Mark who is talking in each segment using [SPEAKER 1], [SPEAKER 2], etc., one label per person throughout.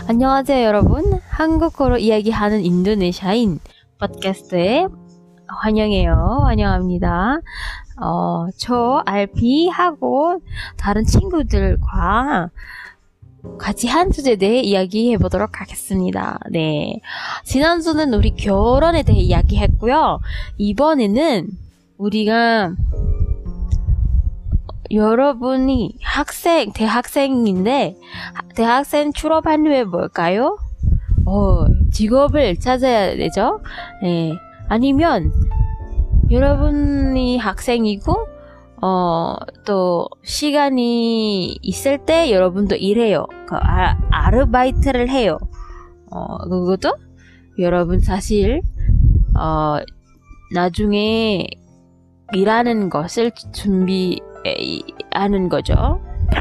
[SPEAKER 1] 안녕하세요, 여러분. 한국어로 이야기하는 인도네시아인 팟캐스트에 환영합니다. 저 RP하고 다른 친구들과 같이 한 주제에 대해 이야기해 보도록 하겠습니다. 네. 지난주는 우리 결혼에 대해 이야기했고요. 이번에는 우리가 여러분이 대학생인데, 대학생 졸업한 후에 뭘까요? 직업을 찾아야 되죠? 네. 아니면, 여러분이 학생이고, 또, 시간이 있을 때 여러분도 일해요. 아르바이트를 해요. 그것도, 여러분 사실, 나중에 일하는 것을 준비하는 거죠.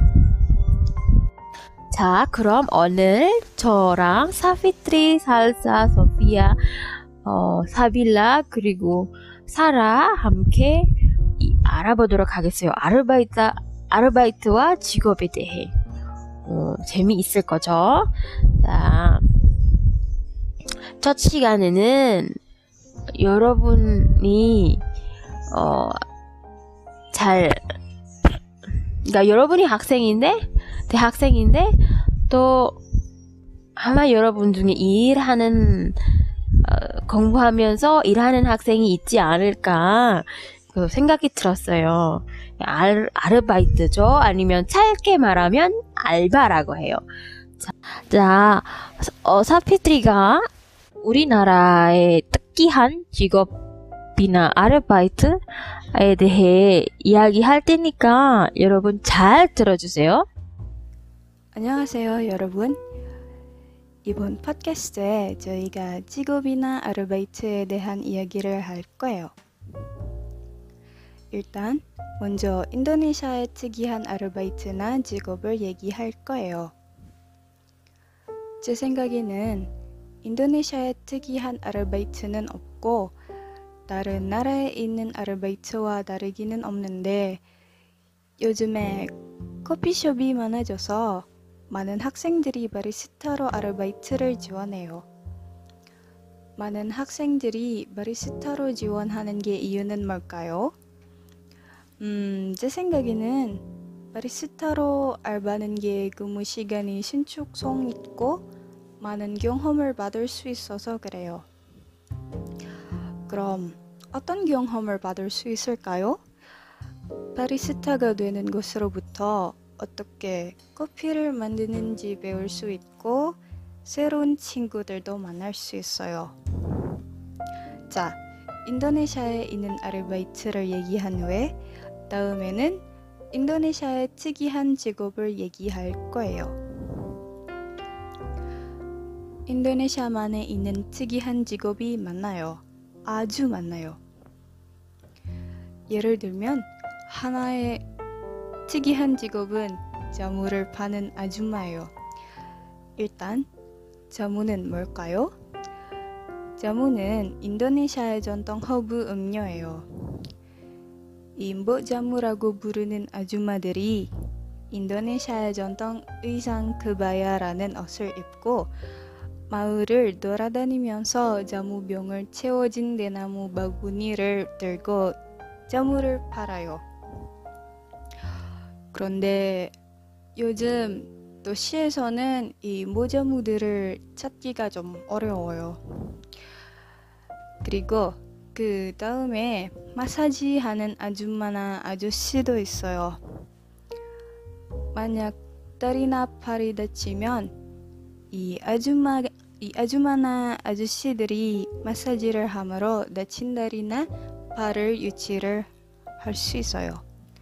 [SPEAKER 1] 자, 그럼 오늘 저랑 사피트리, 살사, 소피아, 사빌라, 그리고 사라 함께 알아보도록 하겠어요. 아르바이트와 직업에 대해. 재미있을 거죠? 자, 첫 시간에는 여러분이 그러니까 여러분이 대학생인데 또 아마 여러분 중에 공부하면서 일하는 학생이 있지 않을까 그 생각이 들었어요. 아르바이트죠. 아니면 짧게 말하면 알바라고 해요. 자, 사피트리가 우리나라의 특이한 직업이나 아르바이트에 대해 이야기할 테니까 여러분 잘 들어주세요.
[SPEAKER 2] 안녕하세요, 여러분. 이번 팟캐스트에 저희가 직업이나 아르바이트에 대한 이야기를 할 거예요. 일단 먼저 인도네시아의 특이한 아르바이트나 직업을 얘기할 거예요. 제 생각에는 인도네시아의 특이한 아르바이트는 없고 다른 나라에 있는 아르바이트와 다르기는 없는데 요즘에 커피숍이 많아져서 많은 학생들이 바리스타로 아르바이트를 지원해요. 많은 학생들이 바리스타로 지원하는 게 이유는 뭘까요? 제 생각에는 바리스타로 알바하는 게 근무 시간이 신축성 있고 많은 경험을 받을 수 있어서 그래요. 그럼 어떤 경험을 받을 수 있을까요? 바리스타가 되는 것으로부터 어떻게 커피를 만드는지 배울 수 있고 새로운 친구들도 만날 수 있어요. 자, 인도네시아에 있는 아르바이트를 얘기한 후에 다음에는 인도네시아의 특이한 직업을 얘기할 거예요. 인도네시아만에 있는 특이한 직업이 많아요. 아주 많아요. 예를 들면 하나의 특이한 직업은 자무를 파는 아줌마예요. 일단 자무는 뭘까요? 자무는 인도네시아의 전통 허브 음료예요. 임보자무라고 부르는 아줌마들이 인도네시아의 전통 의상 그바야라는 옷을 입고 마을을 돌아다니면서 자무병을 채워진 대나무 바구니를 들고 자무를 팔아요. 그런데 요즘 도시에서는 이 모자무들을 찾기가 좀 어려워요. 그리고 그 다음에 마사지 하는 아줌마나 아저씨도 있어요. 만약 다리나 팔이 다치면 이 아줌마나 아저씨들이 마사지를 함으로 다친 다리나 발을 유치를 할 수 있어요.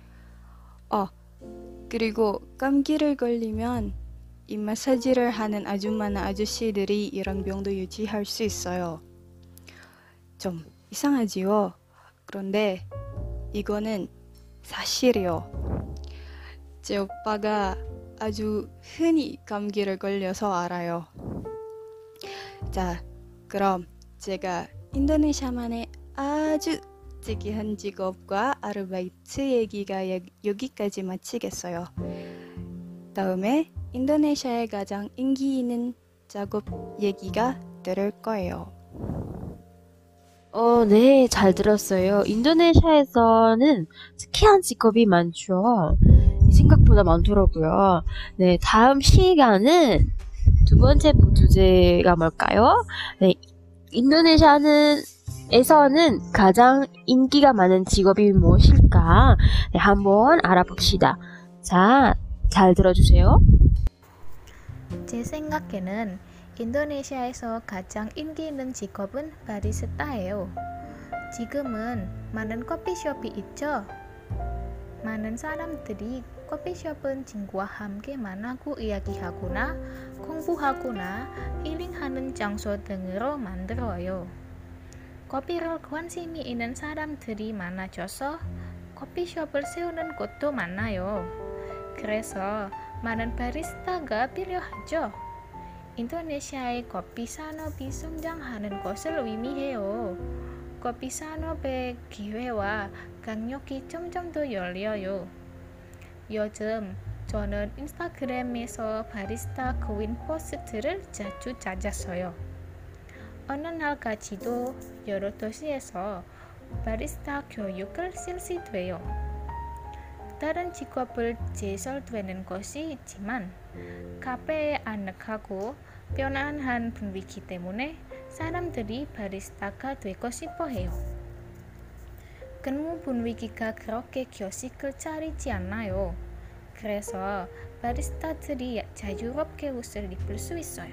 [SPEAKER 2] 그리고 감기를 걸리면 이 마사지를 하는 아줌마나 아저씨들이 이런 병도 유치할 수 있어요. 좀 이상하지요? 그런데 이거는 사실이요. 제 오빠가 아주 흔히 감기를 걸려서 알아요. 자, 그럼 제가 인도네시아만의 아주 특이한 직업과 아르바이트 얘기가 여기까지 마치겠어요. 다음에 인도네시아의 가장 인기 있는 작업 얘기가 들을 거예요.
[SPEAKER 1] 네, 잘 들었어요. 인도네시아에서는 특이한 직업이 많죠. 생각보다 많더라고요. 네, 다음 시간은 두 번째 주제가 뭘까요? 네, 에서는 가장 인기가 많은 직업이 무엇일까? 네, 한번 알아봅시다. 자, 잘 들어주세요.
[SPEAKER 3] 제 생각에는 인도네시아에서 가장 인기 있는 직업은 바리스타예요. 지금은 많은 커피숍이 있죠? 많은 사람들이 커피숍은 친구와 함께 만나고 이야기하거나 공부하거나 힐링하는 장소 등으로 만들어요. 커피를 관심이 있는 사람들이 많아져서 커피숍을 세우는 곳도 많아요. 그래서 많은 바리스타가 필요하죠. 인도네시아의 커피 산업이 성장하는 것을 의미해요. 커피 산업의 기회와 강력이 점점 더 열려요. 요즘 저는 인스타그램에서 바리스타 구인 포스트를 자주 찾았어요. 어느 날까지도 여러 도시에서 바리스타 교육을 실시돼요. 다른 직업을 제설되는 것이 있지만 카페의 아늑하고 편안한 분위기 때문에 사람들이 바리스타가 되고 싶어 해요. 근무 분위기가 그렇게 교식을 차리지 않아요. 그래서 바리스타들이 자유롭게 옷을 입을 수 있어요.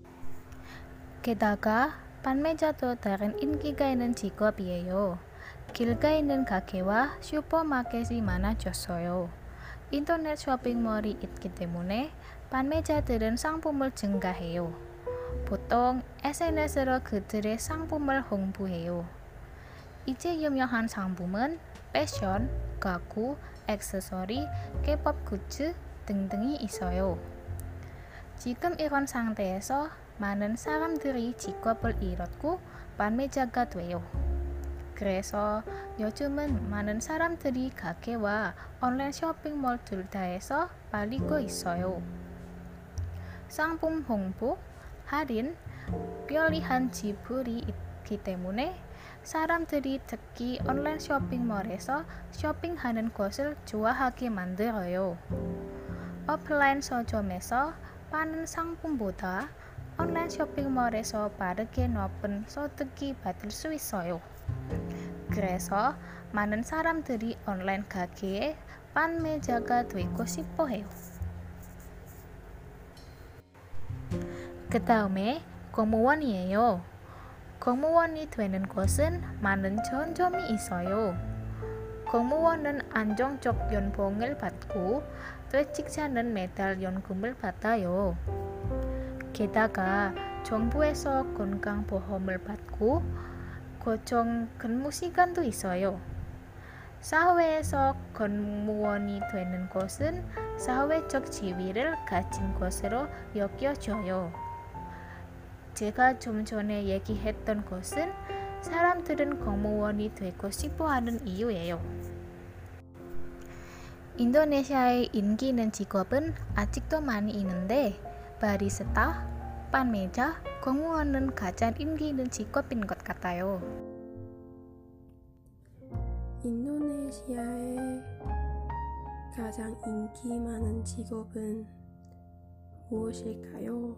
[SPEAKER 3] 게다가 판매자도 다른 인기가 있는 직업이에요. 길가 있는 가게와 슈퍼마켓이 많아졌어요. 인터넷 쇼핑몰이 있기 때문에 판매자들은 상품을 증가해요. 보통 SNS로 그들의 상품을 홍보해요. 이제 유명한 상품은 패션, 가구, 액세서리, K-pop 굿즈 등등이 있어요. 지금 이런 상태에서 많은 사람들이 직업을 잃었고 판매자가 돼요. 그래서 요즘은 많은 사람들이 가게와 온라인 쇼핑몰 둘 다에서 팔리고 있어요. 상품 홍보, 할인, 편리한 지불이 있기 때문에 사람들이 특히 온라인 쇼핑몰에서 쇼핑하는 것을 좋아하게 만들어요. 오프라인 서점에서 파는 상품보다 온라인 쇼핑몰에서 빠르게 높은 소득이 받을 수 있어요. 그래서 많은 사람들이 온라인 가게의 판매자가 되고 싶어 해요. 그 다음에 공무원이에요. 공무원이 되는 것은 많은 좋은 점이 있어요. 공무원은 안정적 연봉을 받고 퇴직자는 매달 연금을 받아요. 게다가 정부에서 건강보험을 받고 고정 근무 시간도 있어요. 사회에서 공무원이 되는 것은 사회적 지위를 가진 것으로 여겨져요. 제가 좀 전에 얘기했던 것은 사람들은 공무원이 되고 싶어 하는 이유예요. 인도네시아의 인기 있는 직업은 아직도 많이 있는데 바리스타, 판매자, 공무원은 가장 인기 있는 직업인 것 같아요.
[SPEAKER 4] 인도네시아의 가장 인기 많은 직업은 무엇일까요?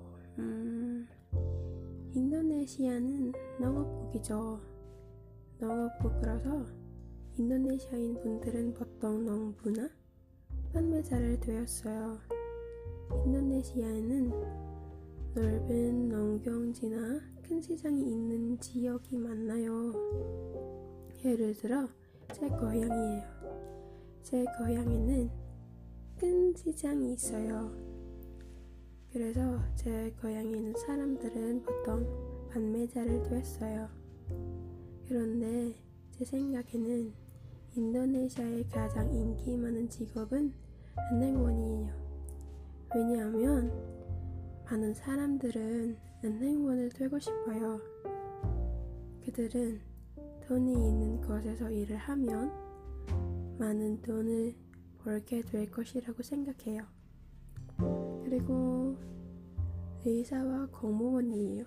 [SPEAKER 4] 인도네시아는 농업국이죠. 농업국이라서 인도네시아인 분들은 보통 농부나 판매자를 되었어요. 인도네시아에는 넓은 농경지나 큰 시장이 있는 지역이 많아요. 예를 들어 제 고향이에요. 제 고향에는 큰 시장이 있어요. 그래서 제 고향에 있는 사람들은 보통 판매자를 됐어요. 그런데 제 생각에는 인도네시아의 가장 인기 많은 직업은 은행원이에요. 왜냐하면 많은 사람들은 은행원을 되고 싶어요. 그들은 돈이 있는 곳에서 일을 하면 많은 돈을 벌게 될 것이라고 생각해요. 그리고 의사와 공무원이에요.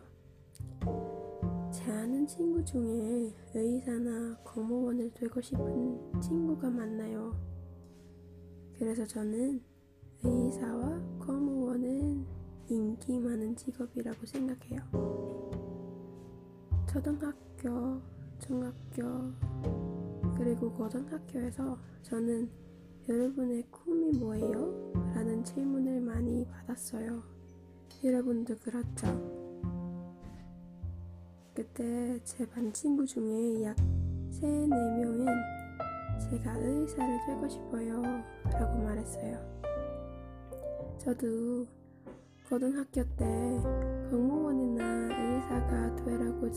[SPEAKER 4] 제 아는 친구 중에 의사나 공무원을 되고 싶은 친구가 많나요? 그래서 저는 의사와 공무원은 인기 많은 직업이라고 생각해요. 초등학교, 중학교, 그리고 고등학교에서 저는 여러분의 꿈이 뭐예요? 라는 질문을 많이 받았어요. 여러분도 그렇죠? 그때 제 반 친구 중에 약 3, 4명은 제가 의사를 되고 싶어요 라고 말했어요. 저도 고등학교 때 공무원이나 의사가 되라고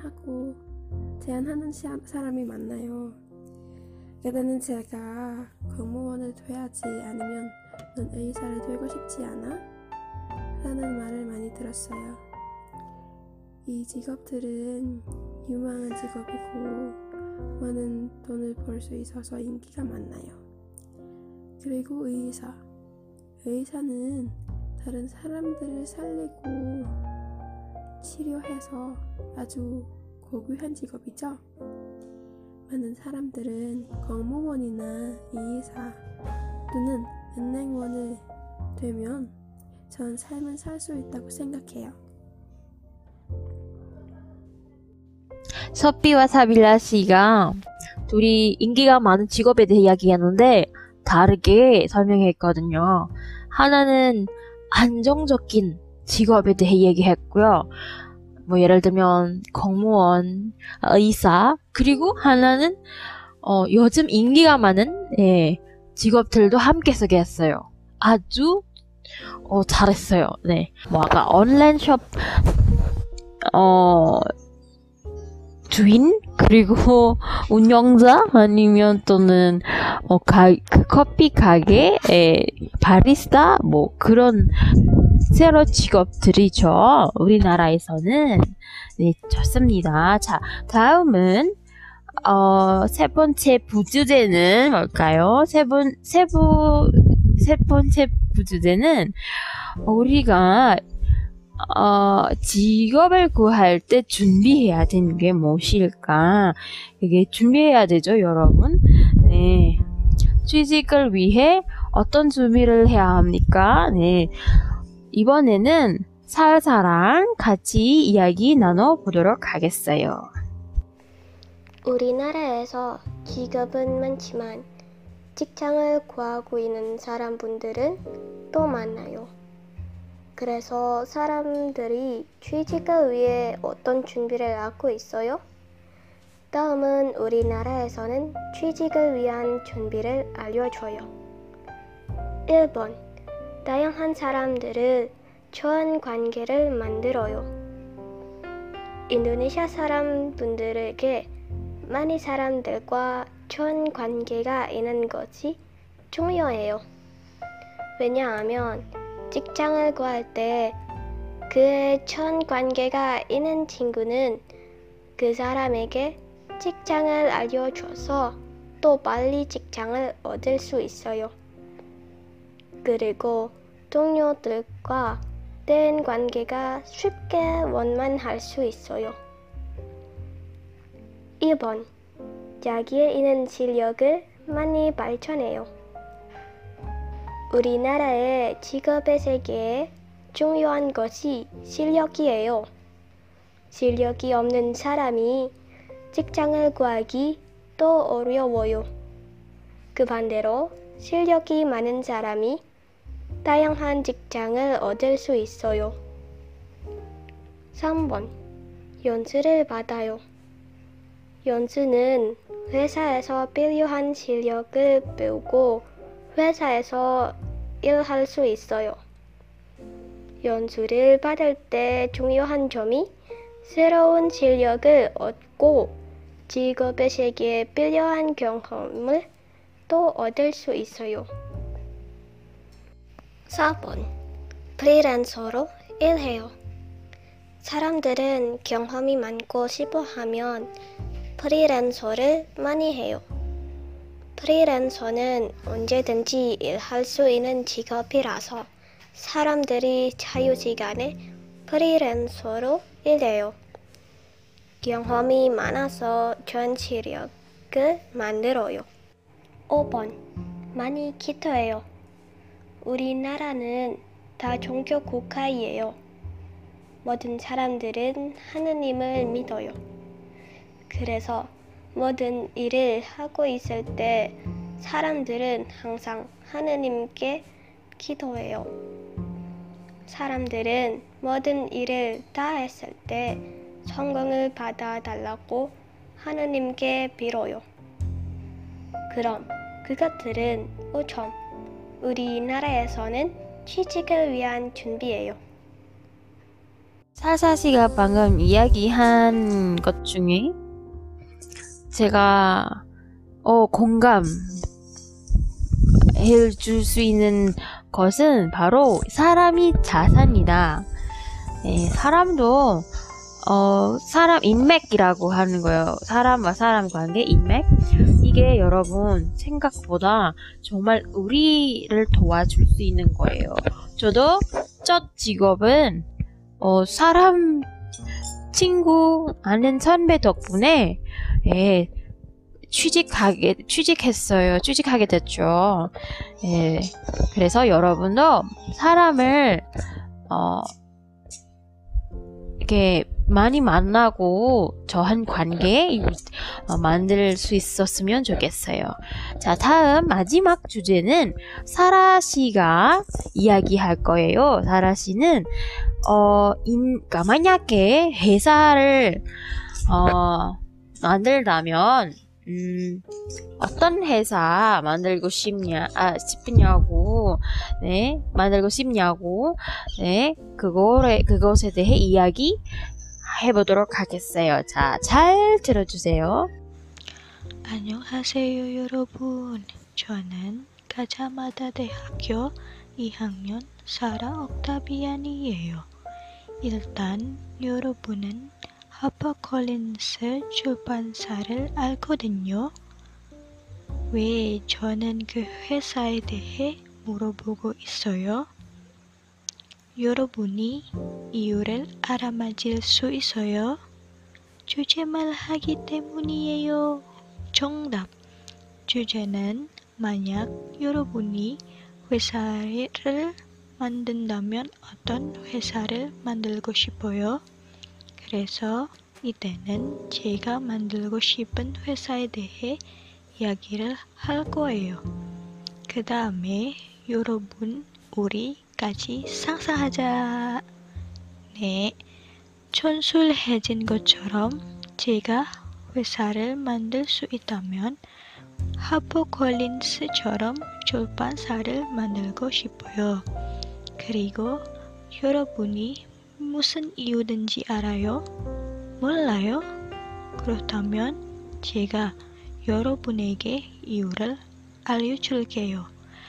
[SPEAKER 4] 제안하는 사람이 많나요? 그때는 제가 공무원을 돼야지 아니면 넌 의사를 되고 싶지 않아? 라는 말을 많이 들었어요. 이 직업들은 유망한 직업이고 많은 돈을 벌 수 있어서 인기가 많나요. 그리고 의사는 다른 사람들을 살리고 치료해서 아주 고귀한 직업이죠. 많은 사람들은 공무원이나 의사 또는 은행원을 되면 전 삶을 살 수 있다고 생각해요.
[SPEAKER 1] 서삐와 사빌라 씨가 둘이 인기가 많은 직업에 대해 이야기했는데 다르게 설명했거든요. 하나는 안정적인 직업에 대해 얘기했고요. 뭐 예를 들면 공무원, 의사, 그리고 하나는 요즘 인기가 많은 직업들도 함께 소개했어요. 아주 잘했어요. 네, 뭐 아까 온라인 숍 주인, 그리고 운영자, 아니면 또는 그 커피 가게 바리스타, 뭐 그런 새로 직업들이죠. 우리나라에서는. 네, 좋습니다. 자, 다음은 세 번째 부주제는 뭘까요? 세 번째 부주제는 우리가 직업을 구할 때 준비해야 되는 게 무엇일까? 이게 준비해야 되죠, 여러분. 네. 취직을 위해 어떤 준비를 해야 합니까? 네. 이번에는 살사랑 같이 이야기 나눠보도록 하겠어요.
[SPEAKER 5] 우리나라에서 직업은 많지만 직장을 구하고 있는 사람분들은 또 많아요. 그래서 사람들이 취직을 위해 어떤 준비를 하고 있어요? 다음은 우리나라에서는 취직을 위한 준비를 알려줘요. 1번. 다양한 사람들을 좋은 관계를 만들어요. 인도네시아 사람분들에게 많은 사람들과 좋은 관계가 있는 것이 중요해요. 왜냐하면 직장을 구할 때 그의 좋은 관계가 있는 친구는 그 사람에게 직장을 알려줘서 또 빨리 직장을 얻을 수 있어요. 그리고 동료들과 대인 관계가 쉽게 원만할 수 있어요. 2번. 자기의 있는 실력을 많이 발전해요. 우리나라의 직업의 세계에 중요한 것이 실력이에요. 실력이 없는 사람이 직장을 구하기 또 어려워요. 그 반대로 실력이 많은 사람이 다양한 직장을 얻을 수 있어요. 3번. 연수를 받아요. 연수는 회사에서 필요한 실력을 배우고 회사에서 일할 수 있어요. 연수를 받을 때 중요한 점이 새로운 실력을 얻고 직업의 세계에 필요한 경험을 또 얻을 수 있어요. 4번. 프리랜서로 일해요. 사람들은 경험이 많고 싶어하면 프리랜서를 많이 해요. 프리랜서는 언제든지 일할 수 있는 직업이라서 사람들이 자유시간에 프리랜서로 일해요. 경험이 많아서 전시력을 만들어요. 5번. 많이 기도해요. 우리나라는 다종교 국가이에요. 모든 사람들은 하느님을 믿어요. 그래서 모든 일을 하고 있을 때 사람들은 항상 하느님께 기도해요. 사람들은 모든 일을 다 했을 때 성공을 받아달라고 하느님께 빌어요. 그럼 그것들은 5점. 우리나라에서는 취직을 위한 준비예요.
[SPEAKER 1] 사사 씨가 방금 이야기한 것 중에 제가 공감 해줄 수 있는 것은 바로 사람이 자산이다. 사람도 사람 인맥이라고 하는 거예요. 사람과 사람 관계 인맥. 이게 여러분 생각보다 정말 우리를 도와줄 수 있는 거예요. 저도 첫 직업은 사람 친구 아는 선배 덕분에 취직하게 됐죠. 그래서 여러분도 사람을 이렇게 많이 만나고 저한 관계 만들 수 있었으면 좋겠어요. 자, 다음 마지막 주제는 사라 씨가 이야기할 거예요. 사라 씨는 그러니까 만약에 회사를 만들다면 어떤 회사 만들고 싶냐고, 그것에 대해 이야기 해보도록 하겠어요. 자, 잘 들어주세요.
[SPEAKER 6] 안녕하세요, 여러분. 저는 가자마다 대학교 2학년 사라 옥타비안이에요. 일단 여러분은 하퍼콜린스 출판사를 알거든요. 왜 저는 그 회사에 대해 물어보고 있어요? 여러분이 이유를 알아맞힐 수 있어요? 주제말 하기 때문이에요. 정답. 주제는 만약 여러분이 회사를 만든다면 어떤 회사를 만들고 싶어요? 그래서 이때는 제가 만들고 싶은 회사에 대해 이야기를 할 거예요. 그 다음에 여러분 우리 같이 상상하자. 네, 촌술해진 것처럼 제가 회사를 만들 수 있다면 하퍼콜린스처럼 출판사를 만들고 싶어요. 그리고 여러분이 무슨 이유든지 알아요? 몰라요? 그렇다면 제가 여러분에게 이유를 알려줄게요.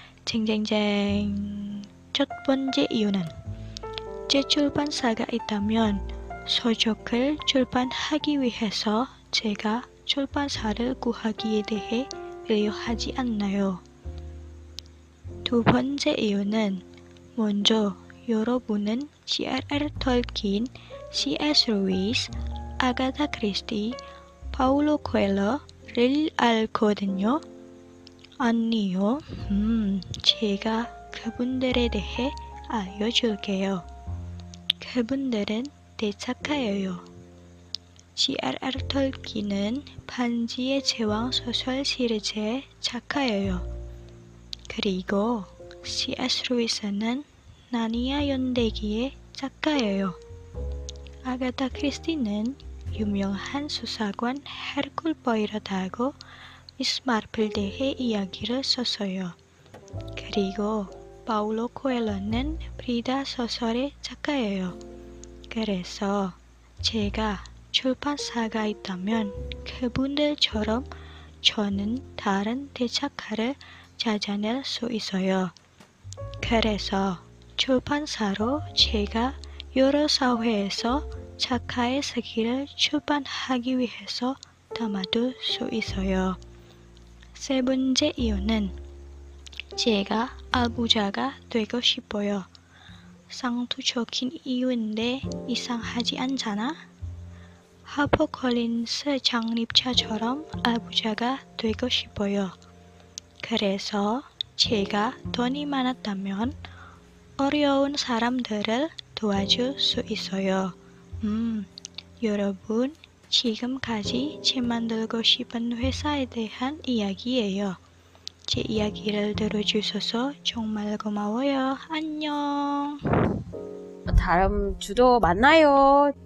[SPEAKER 6] 쟁쟁쟁. 첫 번째 이유는 제 출판사가 있다면 서적을 출판하기 위해서 제가 출판사를 구하기에 대해 배려하지 않나요? 두 번째 이유는 먼저 여러분은 J.R.R. 톨킨, C.S. 루이스, 아가타 크리스티, 파울로 코엘러를 알거든요. 아니요. 제가 그분들에 대해 알려줄게요. 그분들은 대작가예요. J.R.R. 톨킨은 반지의 제왕 소설 시리즈의 작가예요. 그리고 C.S. 루이스는 나니아 연대기의 작가예요. 아가타 크리스티는 유명한 수사관 헤르쿨 포이럿하고 미스 마플에 대해 이야기를 썼어요. 그리고 파울로 코엘러는 프리다 소설의 작가예요. 그래서 제가 출판사가 있다면 그분들처럼 저는 다른 대작가를 찾아낼 수 있어요. 그래서 출판사로 제가 여러 사회에서 작가의 세계를 출판하기 위해서 담아둘 수 있어요. 세 번째 이유는 제가 아부자가 되고 싶어요. 쌍투족인 이유인데 이상하지 않잖아? 하버 콜린스 장립자처럼 알부자가 되고 싶어요. 그래서 제가 돈이 많았다면 어려운 사람들을 도와줄 수 있어요. 여러분, 지금까지 제 만들고 싶은 회사에 대한 이야기예요. 제 이야기를 들어주셔서 정말 고마워요. 안녕.
[SPEAKER 1] 다음 주도 만나요.